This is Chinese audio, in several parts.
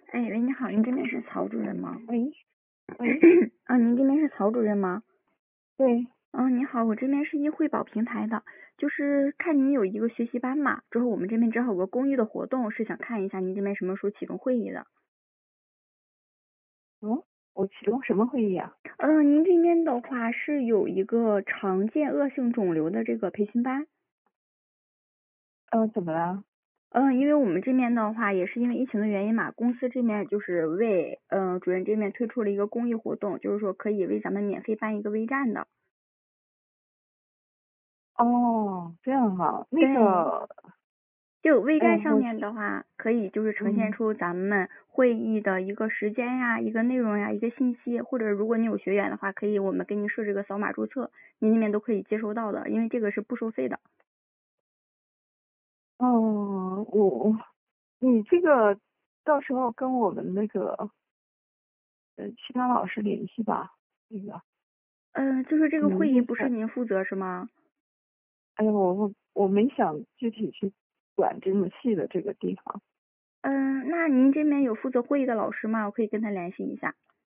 哎，喂，你好，您这边是曹主任吗？ 喂，喂， 您这边是曹主任吗？ 对， 你好，我这边是易汇宝平台的，就是看您有一个学习班嘛，之后我们这边正好有个公益的活动，是想看一下您这边什么时候启动会议的。 我启动什么会议啊？ 您这边的话是有一个常见恶性肿瘤的这个培训班。 怎么了？ 因为我们这边的话也是因为疫情的原因嘛，公司这边就是为主任这边推出了一个公益活动，就是说可以为咱们免费办一个微站的。 哦，这样啊， 对。就微哎， 站上面的话，可以就是呈现嗯， 出咱们会议的一个时间呀、一个内容呀、一个信息，或者如果你有学员的话，可以我们给你设置个扫码注册，您那边都可以接收到的，因为这个是不收费的。 哦，你这个到时候跟我们那个其他老师联系吧。那个， 就是这个会议不是明天您负责是吗？ 哎呀，我没想具体去管这么细的这个地方。 那您这边有负责会议的老师吗？我可以跟他联系一下。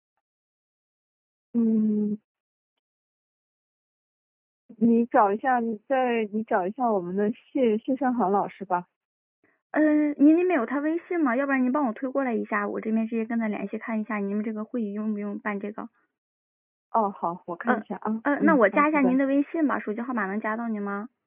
嗯，你找一下我们的谢尚航老师吧。 您那边有他微信吗？要不然您帮我推过来一下，我这边直接跟他联系，看一下你们这个会议用不用办这个。 哦，好，我看一下啊。 那我好，拜拜。 加一下您的微信吧，手机号码能加到您吗？